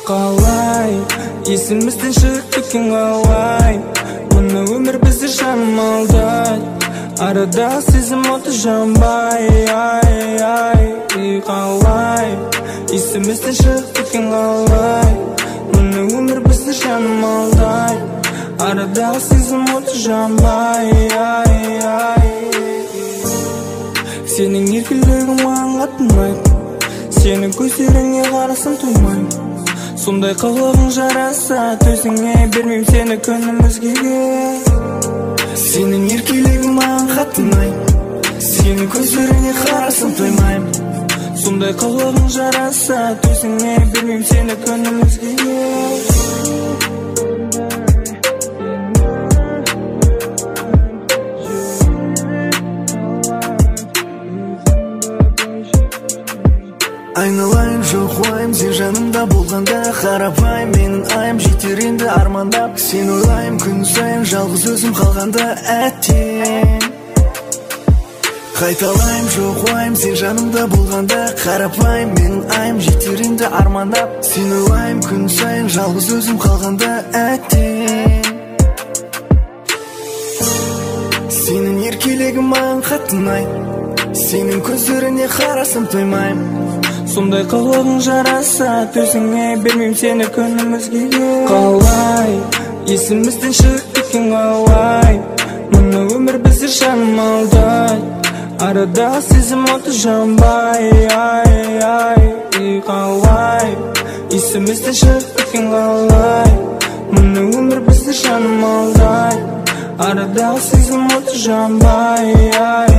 қалай есімізден шығып кеткен қалай мұны өмір бізді шамалдай арада сезім оты жанбай қалай есімізден шығып кеткен қалай мұны өмір бізді шамалдай арада сезім оты жанбай сенің еркелігің маған қатынайды сенің көздеріңе қарасам тоймаймын сондай қылығың жараса төзіңе бермеймін сені күнім өзгеге сенің еркелігің маған қатынайды сенің көздеріңе қарасам тоймаймын сондай қылығың жараса төзіңе бермеймін сені күнім өзгеге айналайын жоқ уайым сен жанымда болғанда қарапайым менің айым жетер енді армандап сен ойлайым күн сайын жалғыз өзім қалғанда әттең қайталайым жоқ уайым сен жанымда болғанда қарапайым менің айым жетер енді армандап сен ойлайым күн сайын жалғыз өзім қалғанда әттең сенің еркелігің маған қатынайды сенің көздеріне қарасам тоймаймын сондай қылығың жараса төзіңе бермеймін сені күнім өзгеге қалай есімізден шығып кеткен қалай мұны өмір бізді шамалдай арада сезім оты жанбай қалай есімізден шығып кеткен қалай мұны өмір бізді шамалдай арада сезім оты жанбай